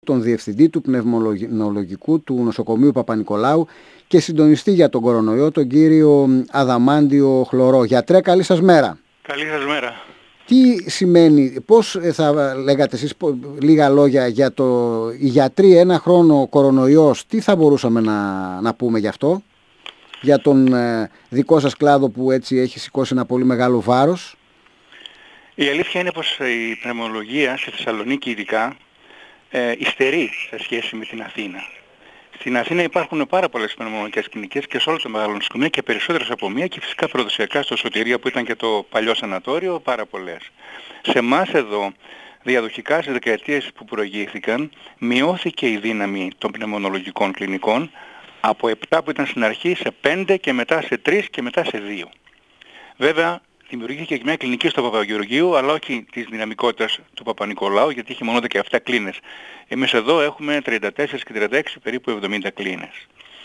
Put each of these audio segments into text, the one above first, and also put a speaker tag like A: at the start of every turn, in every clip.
A: τον διευθυντή του πνευμονολογικού του νοσοκομείου Παπα-Νικολάου και συντονιστή για τον κορονοϊό, τον κύριο Αδαμάντιο Χλωρό. Γιατρέ, καλή σας μέρα.
B: Καλή σας μέρα.
A: Τι σημαίνει, πώς θα λέγατε εσείς λίγα λόγια για οι γιατροί ένα χρόνο κορονοϊός, τι θα μπορούσαμε να πούμε γι' αυτό, για τον δικό σας κλάδο που έτσι έχει σηκώσει ένα πολύ μεγάλο βάρος?
B: Η αλήθεια είναι πως η πνευμονολογία στη Θεσσαλονίκη ειδικά υστερεί σε σχέση με την Αθήνα. Στην Αθήνα υπάρχουν πάρα πολλές πνευμονολογικές κλινικές και σε όλο το μεγάλο νοσοκομείο και περισσότερες από μία και φυσικά προδοσιακά στο Σωτηρία που ήταν και το παλιό σανατόριο πάρα πολλές. Σε εμάς εδώ διαδοχικά στις δεκαετίες που προηγήθηκαν μειώθηκε η δύναμη των πνευμονολογικών κλινικών από 7 που ήταν στην αρχή σε 5 και μετά σε 3 και μετά σε 2. Βέβαια δημιουργήθηκε και μια κλινική στο Παπαγεωργίου, αλλά όχι της δυναμικότητας του Παπα-Νικολάου, γιατί είχε μόνο 17 κλίνες. Εμείς εδώ έχουμε 34 και 36, περίπου 70 κλίνες.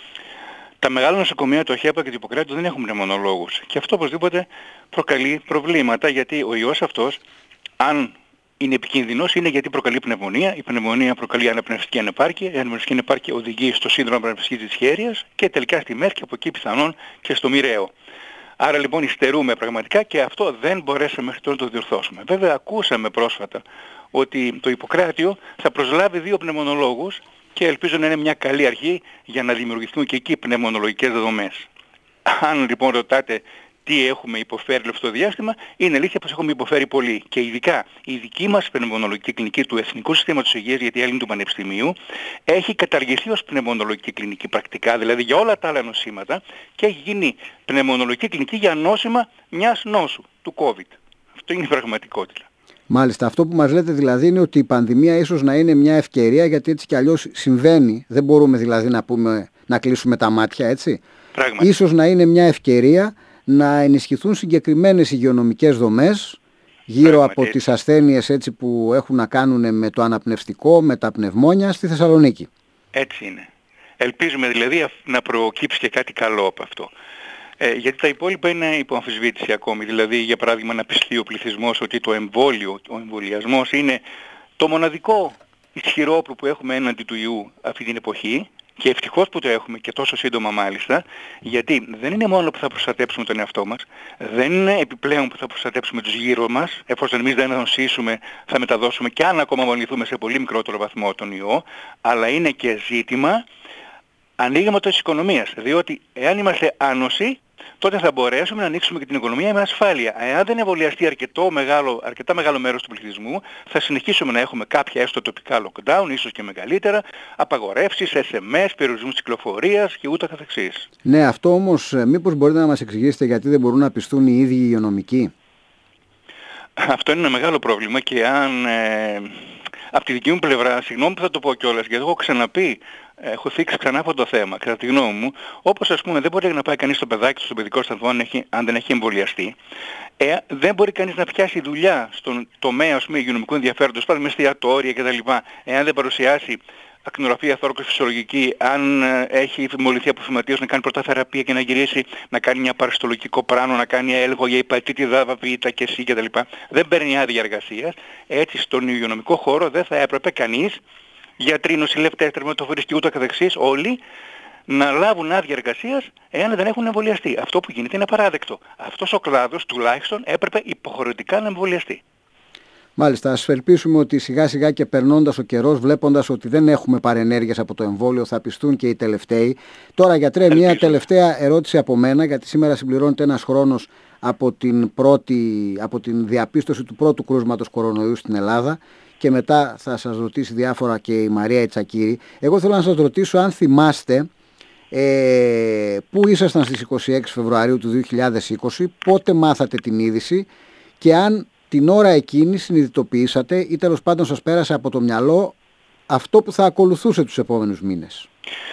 B: Τα μεγάλα νοσοκομεία, το ΧΕΠΑ και το Ιπποκράτιο δεν έχουν πνευμονολόγους. Και αυτό οπωσδήποτε προκαλεί προβλήματα, γιατί ο ιός αυτός, αν είναι επικίνδυνος, είναι γιατί προκαλεί πνευμονία. Η πνευμονία προκαλεί αναπνευστική ανεπάρκεια. Η αναπνευστική ανεπάρκεια οδηγεί στο σύνδρομο αναπνευστικής δυσχέρειας και τελικά στη ΜΕΡ και από εκεί πιθανόν και στο μοιραίο. Άρα λοιπόν υστερούμε πραγματικά και αυτό δεν μπορέσαμε μέχρι τώρα να το διορθώσουμε. Βέβαια ακούσαμε πρόσφατα ότι το Ιπποκράτιο θα προσλάβει 2 πνευμονολόγους και ελπίζω να είναι μια καλή αρχή για να δημιουργηθούν και εκεί πνευμονολογικές δομές. Αν λοιπόν ρωτάτε τι έχουμε υποφέρει αυτό το διάστημα, είναι αλήθεια πως έχουμε υποφέρει πολύ. Και ειδικά η δική μας πνευμονολογική κλινική του Εθνικού Συστήματος Υγείας, γιατί άλλη είναι του Πανεπιστημίου, έχει καταργηθεί ως πνευμονολογική κλινική πρακτικά, δηλαδή για όλα τα άλλα νοσήματα, και έχει γίνει πνευμονολογική κλινική για νόσημα μιας νόσου, του COVID. Αυτό είναι η πραγματικότητα.
A: Μάλιστα, αυτό που μας λέτε δηλαδή είναι ότι η πανδημία ίσως να είναι μια ευκαιρία, γιατί έτσι κι αλλιώς συμβαίνει, δεν μπορούμε δηλαδή να κλείσουμε τα μάτια, έτσι.
B: Πράγματι.
A: Ίσως να είναι μια ευκαιρία να ενισχυθούν συγκεκριμένες υγειονομικές δομές γύρω από τις ασθένειες έτσι που έχουν να κάνουν με το αναπνευστικό, με τα πνευμόνια στη Θεσσαλονίκη.
B: Έτσι είναι. Ελπίζουμε δηλαδή να προκύψει και κάτι καλό από αυτό. Γιατί τα υπόλοιπα είναι υπό αμφισβήτηση ακόμη. Δηλαδή για παράδειγμα να πιστεί ο πληθυσμός ότι το εμβόλιο, ο εμβολιασμός είναι το μοναδικό ισχυρό όπλο που έχουμε έναντι του ιού αυτή την εποχή. Και ευτυχώς που το έχουμε και τόσο σύντομα μάλιστα, γιατί δεν είναι μόνο που θα προστατέψουμε τον εαυτό μας, δεν είναι επιπλέον που θα προστατέψουμε τους γύρω μας, εφόσον εμείς δεν νοσήσουμε θα μεταδώσουμε και αν ακόμα μολυνθούμε σε πολύ μικρότερο βαθμό τον ιό, αλλά είναι και ζήτημα ανοίγματος της οικονομίας, διότι εάν είμαστε άνοσοι, τότε θα μπορέσουμε να ανοίξουμε και την οικονομία με ασφάλεια. Εάν δεν εμβολιαστεί αρκετά μεγάλο μέρος του πληθυσμού, θα συνεχίσουμε να έχουμε κάποια έστω τοπικά lockdown, ίσως και μεγαλύτερα, απαγορεύσεις, SMS, περιορισμούς κυκλοφορίας και ούτω καθεξής.
A: Ναι, αυτό όμως μήπως μπορείτε να μας εξηγήσετε γιατί δεν μπορούν να πιστούν οι ίδιοι οι υγειονομικοί?
B: Αυτό είναι ένα μεγάλο πρόβλημα και αν από τη δική μου πλευρά, συγγνώμη που θα το πω κιόλας, γιατί έχω ξαναπεί, έχω θίξει ξανά αυτό το θέμα, κατά τη γνώμη μου, όπως ας πούμε δεν μπορεί να πάει κανείς στο παιδάκι του στον παιδικό σταθμό αν δεν έχει εμβολιαστεί, δεν μπορεί κανείς να πιάσει δουλειά στον τομέα υγειονομικού ενδιαφέροντος, πάντα με εστιατόρια κτλ. Εάν δεν παρουσιάσει ακτινογραφία θωρακοφυσιολογική, αν έχει μολυνθεί από φυματίος, να κάνει πρώτα θεραπεία και να γυρίσει να κάνει μια παραστολογικό πράνο, να κάνει έλεγχο για υπατήτη δάβα, και εσύ κτλ. Δεν παίρνει άδεια εργασίας. Έτσι στον υγειονομικό χώρο δεν θα έπρεπε κανείς, γιατροί, νοσηλευτές, τερματοφορείς και ούτω καθεξής, όλοι να λάβουν άδεια εργασίας εάν δεν έχουν εμβολιαστεί. Αυτό που γίνεται είναι απαράδεκτο. Αυτός ο κλάδος τουλάχιστον έπρεπε υποχρεωτικά να εμβολιαστεί.
A: Μάλιστα, ας ελπίσουμε ότι σιγά σιγά και περνώντας ο καιρός, βλέποντας ότι δεν έχουμε παρενέργειες από το εμβόλιο, θα πιστούν και οι τελευταίοι. Τώρα, γιατρέ, μια τελευταία ερώτηση από μένα, γιατί σήμερα συμπληρώνεται ένας χρόνος από την διαπίστωση του πρώτου κρούσματος κορονοϊού στην Ελλάδα και μετά θα σας ρωτήσει διάφορα και η Μαρία Ιτσακύρη. Εγώ θέλω να σας ρωτήσω αν θυμάστε πού ήσασταν στις 26 Φεβρουαρίου του 2020, πότε μάθατε την είδηση και αν την ώρα εκείνη συνειδητοποιήσατε ή τέλος πάντων σας πέρασε από το μυαλό αυτό που θα ακολουθούσε τους επόμενους μήνες.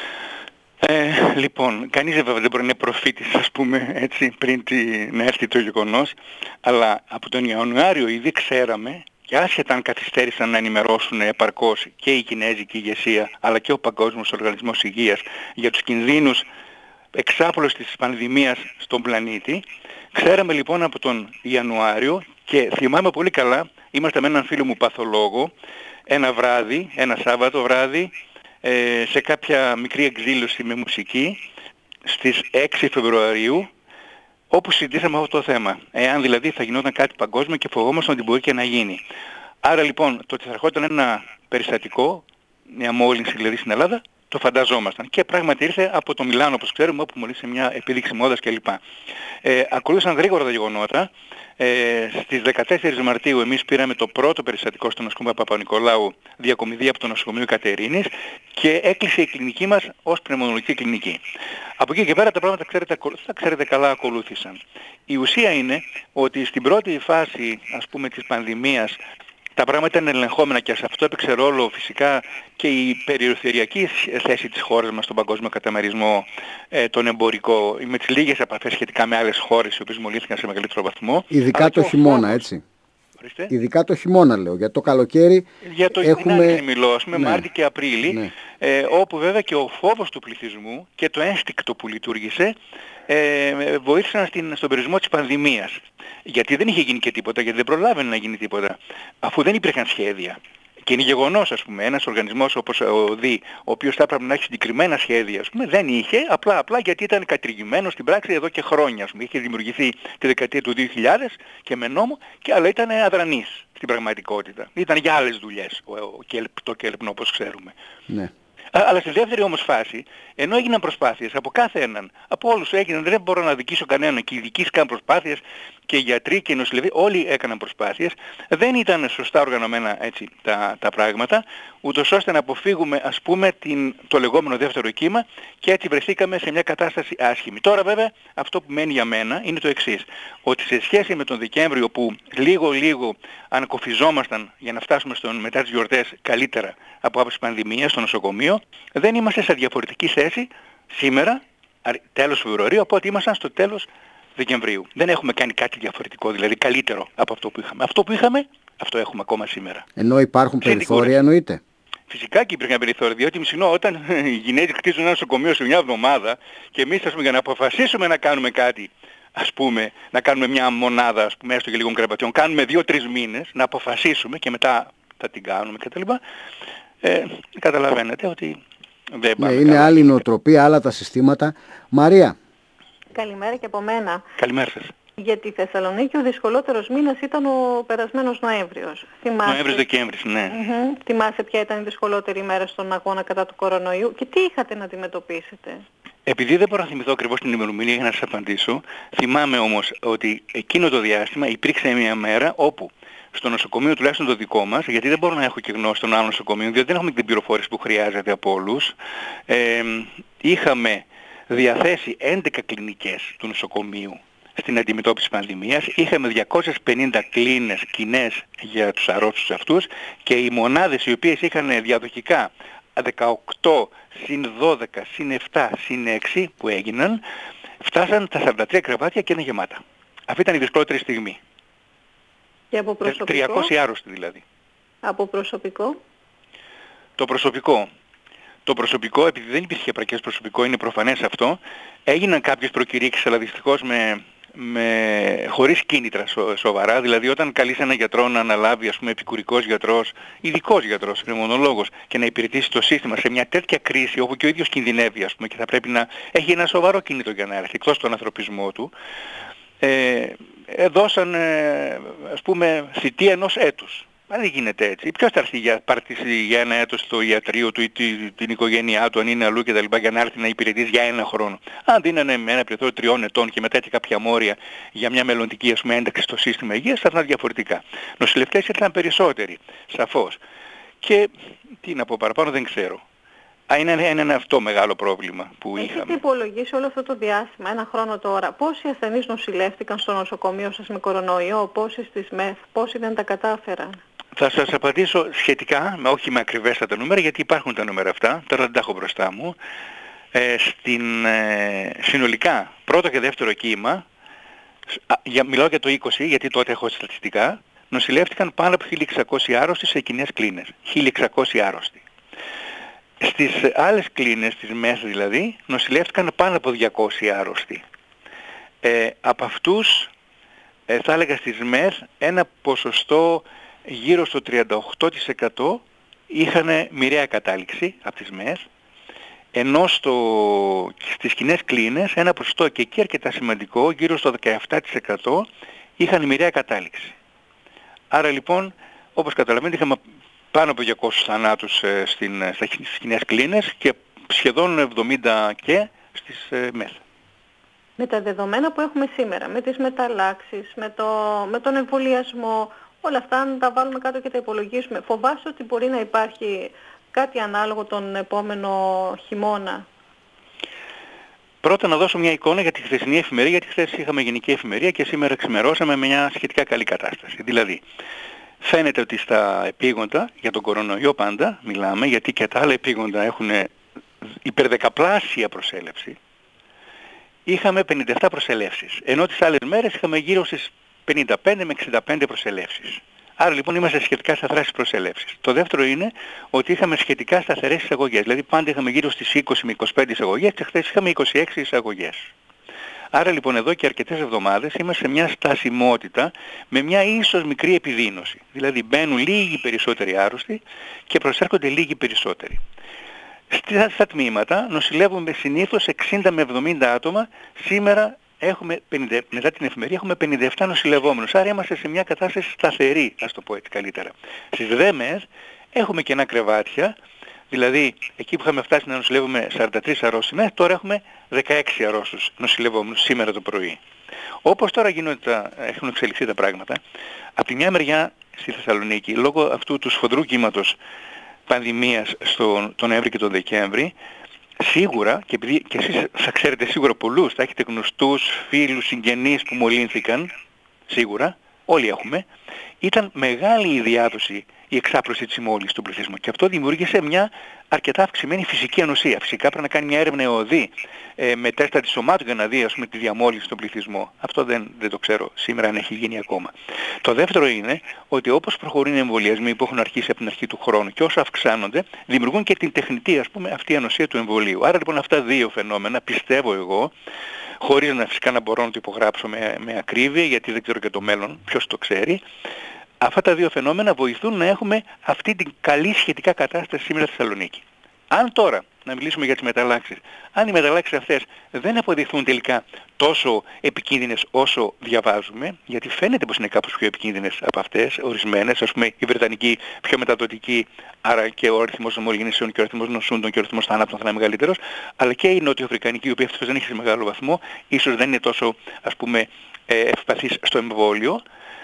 B: Λοιπόν, κανείς βέβαια δεν μπορεί να είναι προφήτης, ας πούμε, έτσι, πριν να έρθει το γεγονός, αλλά από τον Ιανουάριο ήδη ξέραμε, και άσχετα αν καθυστέρησαν να ενημερώσουν επαρκώς και η κινέζικη ηγεσία, αλλά και ο Παγκόσμιος Οργανισμός Υγείας για τους κινδύνους εξάπλωσης της πανδημίας στον πλανήτη. Ξέραμε λοιπόν από τον Ιανουάριο και θυμάμαι πολύ καλά, είμαστε με έναν φίλο μου παθολόγο ένα βράδυ, ένα Σάββατο βράδυ, σε κάποια μικρή εκδήλωση με μουσική στις 6 Φεβρουαρίου, όπου συζητήσαμε αυτό το θέμα. Εάν δηλαδή θα γινόταν κάτι παγκόσμιο και φοβόμασταν ότι μπορεί και να γίνει. Άρα λοιπόν το ότι θα ερχόταν ένα περιστατικό, μια μόλυνση δηλαδή στην Ελλάδα, το φανταζόμασταν. Και πράγματι ήρθε από το Μιλάνο, όπως ξέρουμε, όπου μόλισε μια επίδειξη μόδας κλπ. Ακολούθησαν γρήγορα τα γεγονότα. Στις 14 Μαρτίου εμείς πήραμε το πρώτο περιστατικό στο νοσοκομείο Παπα-Νικολάου, διακομιδή από το νοσοκομείο Κατερίνης, και έκλεισε η κλινική μας ως πνευμονολογική κλινική. Από εκεί και πέρα τα πράγματα, ξέρετε καλά, ακολούθησαν. Η ουσία είναι ότι στην πρώτη φάση, ας πούμε, της πανδημίας, τα πράγματα είναι ελεγχόμενα και σε αυτό έπαιξε ρόλο φυσικά και η περιφερειακή θέση της χώρας μας στον παγκόσμιο καταμερισμό, τον εμπορικό, με τις λίγες επαφές σχετικά με άλλες χώρες οι οποίες μολύνθηκαν σε μεγαλύτερο βαθμό.
A: Ειδικά το χειμώνα, έτσι. Ειδικά το χειμώνα λέω, για το καλοκαίρι
B: για το
A: έχουμε...
B: μιλώ, ας πούμε, Μάρτι και Απρίλη, όπου βέβαια και ο φόβος του πληθυσμού και το ένστικτο που λειτουργήσε βοήθησαν στον περιορισμό της πανδημίας. Γιατί δεν είχε γίνει και τίποτα, γιατί δεν προλάβαινε να γίνει τίποτα, αφού δεν υπήρχαν σχέδια. Και είναι γεγονός, ας πούμε, ένας οργανισμός όπως ο ΔΗ, ο οποίος θα έπρεπε να έχει συγκεκριμένα σχέδια, ας πούμε, δεν είχε, απλά γιατί ήταν κατηργημένος στην πράξη εδώ και χρόνια, ας πούμε. Είχε δημιουργηθεί τη δεκαετία του 2000 και με νόμο, αλλά ήταν αδρανής στην πραγματικότητα. Ήταν για άλλες δουλειές το ΚΕΛΠΝΟ, όπως ξέρουμε.
A: Ναι.
B: Αλλά στη δεύτερη όμως φάση, ενώ έγιναν προσπάθειες από κάθε έναν, από όλους έγιναν, δεν μπορώ να αδικήσω κανέναν, και οι ειδικοί κάνουν προσπάθειες και οι γιατροί και οι νοσηλευτές, όλοι έκαναν προσπάθειες, δεν ήταν σωστά οργανωμένα έτσι τα πράγματα, ούτως ώστε να αποφύγουμε, ας πούμε, το λεγόμενο δεύτερο κύμα, και έτσι βρεθήκαμε σε μια κατάσταση άσχημη. Τώρα βέβαια αυτό που μένει για μένα είναι το εξής, ότι σε σχέση με τον Δεκέμβριο που λίγο ανακοφιζόμασταν για να φτάσουμε μετά τις γιορτές καλύτερα από άποψη πανδημίας στο νοσοκομείο, δεν είμαστε σε διαφορετική θέση σήμερα, τέλος Φεβρουαρίου, από ό,τι ήμασταν στο τέλος Δεκεμβρίου. Δεν έχουμε κάνει κάτι διαφορετικό, δηλαδή καλύτερο από αυτό που είχαμε. Αυτό που είχαμε, αυτό έχουμε ακόμα σήμερα.
A: Ενώ υπάρχουν περιθώρια, εννοείται.
B: Φυσικά και υπήρχαν περιθώρια, διότι όταν οι γυναίκες κτίζουν ένα νοσοκομείο σε μια εβδομάδα και εμείς, ας πούμε, για να αποφασίσουμε να κάνουμε κάτι, ας πούμε, να κάνουμε μια μονάδα, ας πούμε, έστω και λίγων κρεβατιών, κάνουμε 2-3 μήνες να αποφασίσουμε και μετά θα την κάνουμε κτλ. Καταλαβαίνετε ότι δεν πάμε
A: είναι
B: καλά.
A: άλλη νοοτροπία, άλλα τα συστήματα. Μαρία.
C: Καλημέρα και από μένα.
B: Καλημέρα σας.
C: Για τη Θεσσαλονίκη ο δυσκολότερος μήνας ήταν ο περασμένος Νοέμβριος.
B: Νοέμβριος-Δεκέμβρης, ναι.
C: Θυμάσαι ποια ήταν η δυσκολότερη ημέρα στον αγώνα κατά του κορονοϊού και τι είχατε να αντιμετωπίσετε?
B: Επειδή δεν μπορώ να θυμηθώ ακριβώς την ημερομηνία για να σας απαντήσω, θυμάμαι όμως ότι εκείνο το διάστημα υπήρξε μια μέρα όπου στο νοσοκομείο, τουλάχιστον το δικό μας, γιατί δεν μπορώ να έχω και γνώση των άλλων νοσοκομείων, διότι δεν έχουμε την πληροφόρηση που χρειάζεται από όλους, είχαμε διαθέσει 11 κλινικές του νοσοκομείου στην αντιμετώπιση πανδημίας. Είχαμε 250 κλίνες κοινές για τους αρρώστους αυτούς, και οι μονάδες οι οποίες είχαν διαδοχικά 18 συν 12 συν 7 συν 6 που έγιναν, φτάσαν τα 43 κρεβάτια και είναι γεμάτα. Αυτή ήταν η δυσκολότερη στιγμή.
C: Και από προσωπικό?
B: 300 άρρωστοι δηλαδή.
C: Από προσωπικό?
B: Το προσωπικό, επειδή δεν υπήρχε επαρκές προσωπικό, είναι προφανές αυτό, έγιναν κάποιες προκηρύξεις, αλλά δυστυχώς χωρίς κίνητρα σοβαρά. Δηλαδή όταν καλείς έναν γιατρό να αναλάβει, ας πούμε, επικουρικός γιατρός, ειδικός γιατρός, πνευμονολόγος, και να υπηρετήσει το σύστημα σε μια τέτοια κρίση όπου και ο ίδιος κινδυνεύει, ας πούμε, και θα πρέπει να έχει ένα σοβαρό κίνητρο για να έρθει, εκτός τον ανθρωπισμό του, δώσαν, ας πούμε, θητεία ενός έτους. Μα δεν γίνεται έτσι. Ποιος θα έρθει για ένα έτος στο ιατρείο του ή την οικογένειά του, αν είναι αλλού κτλ., για να έρθει να υπηρετήσει για ένα χρόνο? Αν δίνανε με ένα περιθώριο 3 ετών και μετά και κάποια μόρια για μια μελλοντική, ας πούμε, ένταξη στο σύστημα υγείας, θα ήταν διαφορετικά. Νοσηλευτές ήρθαν περισσότεροι, σαφώς. Και τι να πω παραπάνω, δεν ξέρω. Είναι αυτό μεγάλο πρόβλημα που είχαμε.
C: Έχετε υπολογίσει όλο αυτό το διάστημα, ένα χρόνο τώρα, πόσοι ασθενείς νοσηλεύτηκαν στο νοσοκομείο σας με κορονοϊό, πόσοι στις ΜΕΘ, πόσοι δεν τα κατάφεραν?
B: Θα σας απαντήσω σχετικά, όχι με ακριβέστατα νούμερα, γιατί υπάρχουν τα νούμερα αυτά, τώρα δεν τα έχω μπροστά μου. Συνολικά, πρώτο και δεύτερο κύμα, μιλάω για το 20, γιατί τότε έχω στατιστικά, νοσηλεύτηκαν πάνω από 1.600 άρρωστοι σε κοινές κλίνες. 1.600 άρρωστοι. Στις άλλες κλίνες, στις ΜΕΘ δηλαδή, νοσηλεύτηκαν πάνω από 200 άρρωστοι. Από αυτούς, θα έλεγα στις ΜΕΘ, ένα ποσοστό γύρω στο 38% είχαν μοιραία κατάληξη από τις ΜΕΘ, ενώ στις κοινές κλίνες ένα ποσοστό και εκεί αρκετά σημαντικό, γύρω στο 17%, είχαν μοιραία κατάληξη. Άρα λοιπόν, όπως καταλαβαίνετε, είχαμε πάνω από 200 θανάτους στις κοινές κλίνες και σχεδόν 70 και στις ΜΕΘ.
C: Με τα δεδομένα που έχουμε σήμερα, με τις μεταλλάξεις, με τον εμβολιασμό, όλα αυτά αν τα βάλουμε κάτω και τα υπολογίσουμε, φοβάσαι ότι μπορεί να υπάρχει κάτι ανάλογο τον επόμενο χειμώνα?
B: Πρώτα να δώσω μια εικόνα για τη χθεσινή εφημερία, γιατί χθες είχαμε γενική εφημερία και σήμερα ξημερώσαμε με μια σχετικά καλή κατάσταση. Δηλαδή, φαίνεται ότι στα επίγοντα, για τον κορονοϊό πάντα μιλάμε, γιατί και τα άλλα επίγοντα έχουν υπερδεκαπλάσια προσέλευση, είχαμε 57 προσελεύσεις, ενώ τις άλλες μέρες είχαμε γύρω στις 55 με 65 προσελεύσεις. Άρα λοιπόν είμαστε σχετικά σταθερά στις προσελεύσεις. Το δεύτερο είναι ότι είχαμε σχετικά σταθερές εισαγωγές, δηλαδή πάντα είχαμε γύρω στις 20 με 25 εισαγωγές και χθες είχαμε 26 εισαγωγές. Άρα λοιπόν εδώ και αρκετές εβδομάδες είμαστε σε μια στασιμότητα με μια ίσως μικρή επιδείνωση. Δηλαδή μπαίνουν λίγοι περισσότεροι άρρωστοι και προσέρχονται λίγοι περισσότεροι. Στα τμήματα νοσηλεύουμε συνήθως 60 με 70 άτομα. Σήμερα έχουμε μετά την εφημερία έχουμε 57 νοσηλευόμενους. Άρα είμαστε σε μια κατάσταση σταθερή, ας το πω έτσι καλύτερα. Στις ΔΕΜΕΣ έχουμε κενά κρεβάτια. Δηλαδή, εκεί που είχαμε φτάσει να νοσηλεύουμε 43 αρρώστινες, τώρα έχουμε 16 αρρώστους νοσηλευόμενους σήμερα το πρωί. Όπως τώρα έχουν εξελιχθεί τα πράγματα, από τη μια μεριά στη Θεσσαλονίκη, λόγω αυτού του σφοδρού κύματος πανδημίας τον Νοέμβρη και τον Δεκέμβρη, σίγουρα, και επειδή και εσείς θα ξέρετε σίγουρα πολλούς, θα έχετε γνωστούς, φίλους, συγγενείς που μολύνθηκαν, σίγουρα, όλοι έχουμε, ήταν μεγάλη η διάδοση, η εξάπλωση της μόλυνσης του πληθυσμού και αυτό δημιούργησε μια αρκετά αυξημένη φυσική ανοσία. Φυσικά πρέπει να κάνει μια έρευνα αιωδή με τεστ αντισωμάτων για να δει τη διαμόλυνση στον πληθυσμό. Αυτό δεν το ξέρω σήμερα αν έχει γίνει ακόμα. Το δεύτερο είναι ότι όπως προχωρούν οι εμβολιασμοί που έχουν αρχίσει από την αρχή του χρόνου και όσο αυξάνονται, δημιουργούν και την τεχνητή αυτή η ανοσία του εμβολίου. Άρα λοιπόν αυτά δύο φαινόμενα πιστεύω εγώ, χωρίς φυσικά να μπορώ να το υπογράψω με ακρίβεια, γιατί δεν ξέρω και το μέλλον, ποιος το ξέρει. Αυτά τα δύο φαινόμενα βοηθούν να έχουμε αυτή την καλή σχετικά κατάσταση σήμερα στη Θεσσαλονίκη. Αν τώρα, να μιλήσουμε για τις μεταλλάξεις, αν οι μεταλλάξεις αυτές δεν αποδειχθούν τελικά τόσο επικίνδυνες όσο διαβάζουμε, γιατί φαίνεται πως είναι κάπως πιο επικίνδυνες από αυτές, ορισμένες, ας πούμε η βρετανική πιο μεταδοτική, άρα και ο αριθμός μολύνσεων και ο αριθμός νοσούντων και ο αριθμός θανάτων θα είναι μεγαλύτερος, αλλά και η νοτιοαφρικανική, η οποία αυτός δεν έχει σε μεγάλο βαθμό, ίσως δεν είναι τόσο ευπαθής στο εμβόλιο.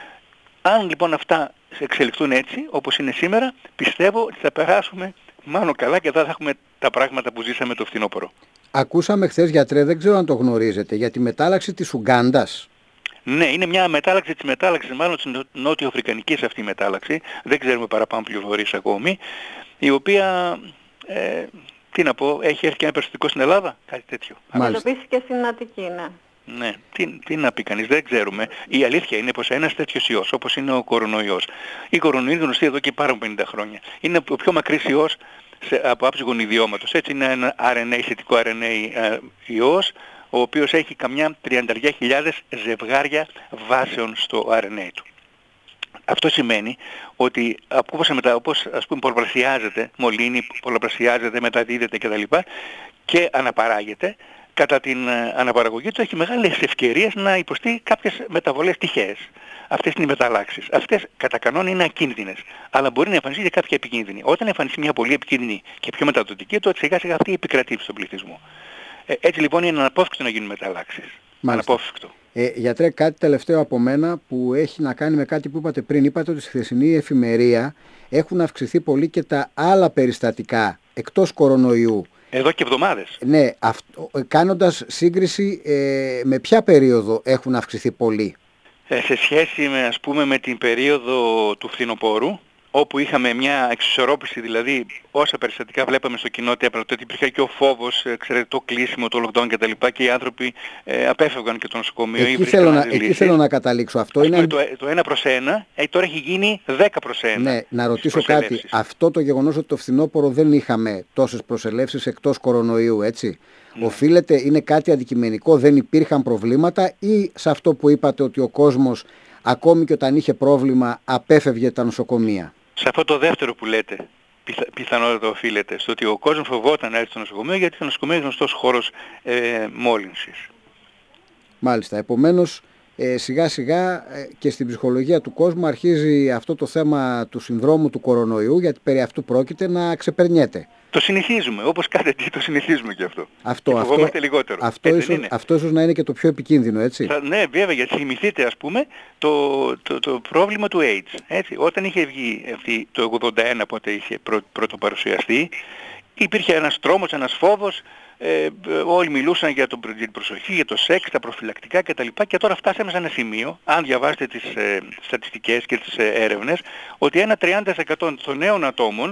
B: Αν λοιπόν αυτά εξελιχθούν έτσι, όπως είναι σήμερα, πιστεύω ότι θα περάσουμε μάλλον καλά και θα έχουμε τα πράγματα που ζήσαμε το φθινόπωρο.
A: Ακούσαμε χθες, γιατρέ, δεν ξέρω αν το γνωρίζετε, για τη μετάλλαξη της Ουγκάντας.
B: Ναι, είναι μια μετάλλαξη της μετάλλαξης, μάλλον της νότιο-αφρικανικής αυτή η μετάλλαξη, δεν ξέρουμε παραπάνω πληροφορίες ακόμη, η οποία, τι να πω, έχει έρθει και ένα περιστατικό στην Ελλάδα, κάτι τέτοιο.
C: Αντιμετωπίστηκε στην Αττική, ναι.
B: Ναι, τι να πει κανείς, δεν ξέρουμε. Η αλήθεια είναι πως ένας τέτοιος ιός, όπως είναι ο κορονοϊός, η κορονοϊό είναι γνωστή εδώ και πάνω από 50 χρόνια. Είναι ο πιο μακρύς ιός από άψη γονιδιώματος. Έτσι είναι ένα RNA, σχετικό RNA ιός, ο οποίος έχει καμιά 30.000 ζευγάρια βάσεων στο RNA του. Αυτό σημαίνει ότι όπως ας πούμε πολλαπλασιάζεται, μολύνει, πολλαπλασιάζεται, μεταδίδεται κτλ. Και αναπαράγεται, κατά την αναπαραγωγή του έχει μεγάλες ευκαιρίες να υποστεί κάποιες μεταβολές τυχαίες. Αυτές είναι οι μεταλλάξεις. Αυτές κατά κανόνα είναι ακίνδυνες, αλλά μπορεί να εμφανιστεί και κάποια επικίνδυνη. Όταν εμφανιστεί μια πολύ επικίνδυνη και πιο μεταδοτική, τότε σιγά σιγά αυτή επικρατεί στον πληθυσμό. Έτσι λοιπόν είναι αναπόφευκτο να γίνουν μεταλλάξεις. Αναπόφευκτο.
A: Γιατρέ, κάτι τελευταίο από μένα που έχει να κάνει με κάτι που είπατε πριν. Είπατε ότι στη χθεσινή εφημερία έχουν αυξηθεί πολύ και τα άλλα περιστατικά εκτός κορονοϊού.
B: Εδώ και εβδομάδες.
A: Ναι, κάνοντας σύγκριση με ποια περίοδο έχουν αυξηθεί πολύ.
B: Σε σχέση με την περίοδο του φθινοπόρου, όπου είχαμε μια εξισορρόπηση, δηλαδή όσα περιστατικά βλέπαμε στο κοινό ότι υπήρχε και ο φόβος, το κλείσιμο, το lockdown κτλ. Και οι άνθρωποι απέφευγαν και το νοσοκομείο.
A: Εκεί θέλω να καταλήξω. Αυτό είναι
B: το 1 προς 1, τώρα έχει γίνει 10 προς 1.
A: Ναι, να ρωτήσω κάτι. Αυτό το γεγονός ότι το φθινόπωρο δεν είχαμε τόσες προσελεύσεις εκτός κορονοϊού, έτσι. Ναι. Οφείλεται, είναι κάτι αντικειμενικό, δεν υπήρχαν προβλήματα, ή σε αυτό που είπατε ότι ο κόσμος ακόμη και όταν είχε πρόβλημα απέφευγε τα νοσοκομεία?
B: Σε αυτό το δεύτερο που λέτε, πιθανότατα οφείλεται στο ότι ο κόσμος φοβόταν να έρθει στο νοσοκομείο, γιατί το νοσοκομείο είναι γνωστός χώρος μόλυνσης.
A: Μάλιστα. Επομένως, σιγά σιγά και στην ψυχολογία του κόσμου αρχίζει αυτό το θέμα του συνδρόμου του κορονοϊού, γιατί περί αυτού πρόκειται, να ξεπερνιέται.
B: Το συνηθίζουμε, όπως κάθε τι το συνηθίζουμε και αυτό.
A: Φοβόμαστε
B: λιγότερο.
A: Αυτό ίσως να είναι και το πιο επικίνδυνο, έτσι.
B: Ναι, βέβαια, γιατί θυμηθείτε, ας πούμε, το πρόβλημα του AIDS. Έτσι. Όταν είχε βγει το 81, πότε είχε πρώτο παρουσιαστεί, υπήρχε ένας τρόμος, ένας φόβος, όλοι μιλούσαν για την προσοχή, για το σεξ, τα προφυλακτικά κτλ. Και τώρα φτάσαμε σε ένα σημείο, αν διαβάσετε τις στατιστικές και τις έρευνες, ότι ένα 30% των νέων ατόμων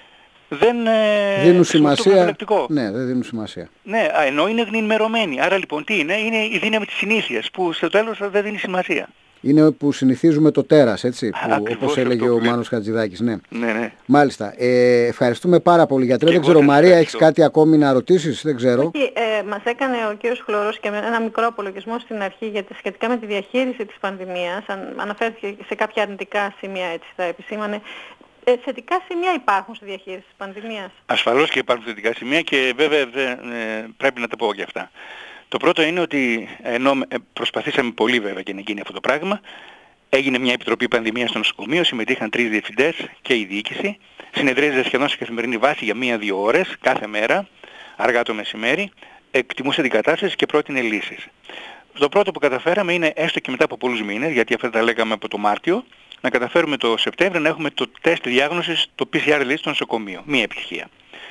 B: δεν
A: δίνουν σημασία. Ναι, δεν δίνουν σημασία.
B: Ναι, ενώ είναι ενημερωμένοι. Άρα λοιπόν τι είναι η δύναμη της συνήθειας, που στο τέλος δεν δίνει σημασία.
A: Είναι που συνηθίζουμε το τέρας, έτσι, όπως έλεγε ο Μάνος Χατζηδάκης. Ναι.
B: Ναι.
A: Μάλιστα. Ευχαριστούμε πάρα πολύ, γιατρέ. Δεν ξέρω, Μαρία, έχεις κάτι ακόμη να ρωτήσεις? Δεν ξέρω.
C: Όχι, μας έκανε ο κύριος Χλωρός και ένα μικρό απολογισμό στην αρχή γιατί σχετικά με τη διαχείριση της πανδημίας. Αναφέρθηκε σε κάποια αρνητικά σημεία, έτσι θα επισήμανε. Θετικά σημεία υπάρχουν στη διαχείριση της πανδημίας?
B: Ασφαλώς και υπάρχουν θετικά σημεία και βέβαια πρέπει να τα πω και αυτά. Το πρώτο είναι ότι ενώ προσπαθήσαμε πολύ βέβαια και να γίνει αυτό το πράγμα, έγινε μια επιτροπή πανδημίας στο νοσοκομείο, συμμετείχαν 3 διευθυντές και η διοίκηση, συνεδρίαζε σχεδόν σε καθημερινή βάση για 1-2 ώρες κάθε μέρα, αργά το μεσημέρι, εκτιμούσε την κατάσταση και πρότεινε λύσεις. Το πρώτο που καταφέραμε είναι, έστω και μετά από πολλούς μήνες, γιατί αυτά τα λέγαμε από το Μάρτιο, να καταφέρουμε το Σεπτέμβριο να έχουμε το τεστ διάγνωσης, το PCR δηλαδή στο νοσοκομείο. Μία επιτυχία.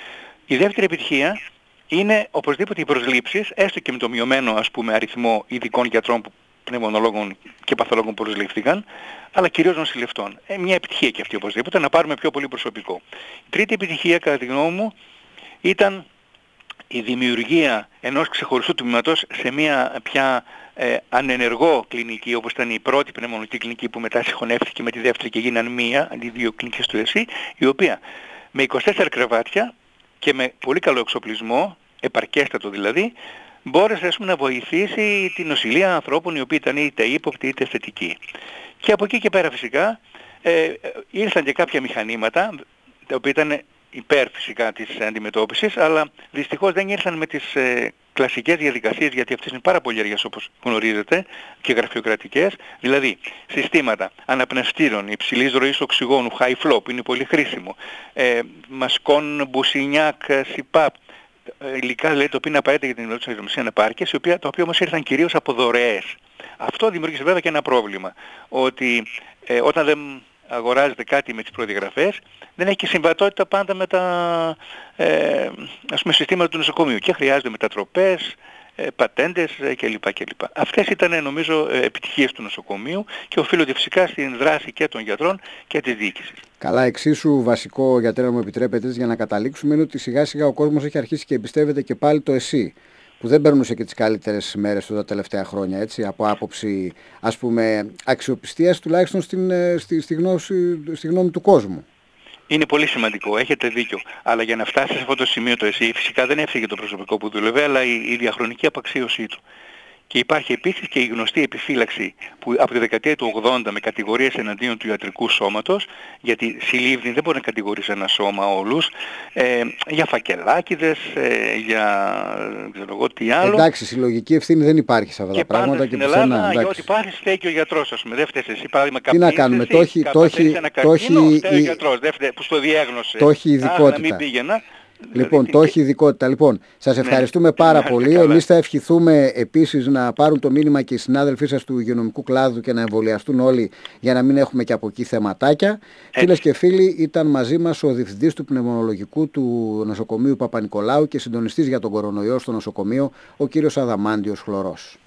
B: Η δεύτερη επιτυχία είναι οπωσδήποτε οι προσλήψεις, έστω και με το μειωμένο ας πούμε αριθμό ειδικών γιατρών, πνευμονολόγων και παθολόγων που προσλήφθηκαν, αλλά κυρίως νοσηλευτών. Μια επιτυχία και αυτή οπωσδήποτε, να πάρουμε πιο πολύ προσωπικό. Η τρίτη επιτυχία κατά τη γνώμη μου ήταν η δημιουργία ενός ξεχωριστού τμήματος σε μια πια ανενεργό κλινική, όπως ήταν η πρώτη πνευμονολογική κλινική που μετά συγχωνεύτηκε με τη δεύτερη και γίναν μία, αντί 2 κλινικές του ΕΣΥ, η οποία με 24 κρεβάτια και με πολύ καλό εξοπλισμό, επαρκέστατο δηλαδή, μπόρεσε να βοηθήσει την νοσηλεία ανθρώπων οι οποίοι ήταν είτε ύποπτοι είτε θετικοί. Και από εκεί και πέρα φυσικά ήρθαν και κάποια μηχανήματα, τα οποία ήταν υπέρ φυσικά της αντιμετώπισης, αλλά δυστυχώς δεν ήρθαν με τις κλασικές διαδικασίες, γιατί αυτές είναι πάρα πολύ αργές όπως γνωρίζετε και γραφειοκρατικές, δηλαδή συστήματα αναπνευστήρων υψηλής ροής οξυγόνου, high flow, που είναι πολύ χρήσιμο, μασκών, μπουσινιάκ, σιπάπ, υλικά δηλαδή το οποίο είναι απαραίτητα για την υλότητα της ηρεμοσίας ανεπάρκειας, τα οποία όμως ήρθαν κυρίως από δωρεές. Αυτό δημιούργησε βέβαια και ένα πρόβλημα, ότι όταν δεν αγοράζετε κάτι με τις προδιαγραφές, δεν έχει και συμβατότητα πάντα με τα ας πούμε, συστήματα του νοσοκομείου και χρειάζονται μετατροπές, πατέντες κλπ. Αυτές ήταν νομίζω επιτυχίες του νοσοκομείου και οφείλονται φυσικά στην δράση και των γιατρών και της διοίκησης.
A: Καλά, εξίσου βασικό, γιατρέ, να μου επιτρέπετε, για να καταλήξουμε, είναι ότι σιγά σιγά ο κόσμος έχει αρχίσει και εμπιστεύεται και πάλι το ΕΣΥ, που δεν περνούσε και τις καλύτερες μέρες του τα τελευταία χρόνια, έτσι, από άποψη, ας πούμε, αξιοπιστίας τουλάχιστον στη γνώμη του κόσμου.
B: Είναι πολύ σημαντικό, έχετε δίκιο. Αλλά για να φτάσει σε αυτό το σημείο το ΕΣΥ, φυσικά δεν έφυγε το προσωπικό που δούλευε, αλλά η διαχρονική απαξίωσή του. Και υπάρχει επίσης και η γνωστή επιφύλαξη που από τη δεκαετία του 80 με κατηγορίες εναντίον του ιατρικού σώματος, γιατί συλλήβδη δεν μπορεί να κατηγορήσει ένα σώμα όλους, για φακελάκιδες, για ξέρω εγώ τι άλλο.
A: Εντάξει, συλλογική ευθύνη δεν υπάρχει σε αυτά τα πράγματα.
B: Και στην Ελλάδα, για ό,τι πάθεις φταίει και ο γιατρός, ας πούμε. Δεν φταίεις εσύ, παράδειγμα,
A: τι να κάνουμε, το έχει
B: ο γιατρός, που στο διέγνωσε.
A: Το έχει ειδικότητα.
B: Να μην πήγαινα.
A: Λοιπόν, το έχει ειδικότητα. Λοιπόν, σας ευχαριστούμε πάρα πολύ. Εμείς θα ευχηθούμε επίσης να πάρουν το μήνυμα και οι συνάδελφοί σας του υγειονομικού κλάδου και να εμβολιαστούν όλοι για να μην έχουμε και από εκεί θεματάκια. Φίλες και φίλοι, ήταν μαζί μας ο Διευθυντής του Πνευμονολογικού του Νοσοκομείου Παπα-Νικολάου και συντονιστής για τον κορονοϊό στο νοσοκομείο, ο κύριος Αδαμάντιος Χλωρός.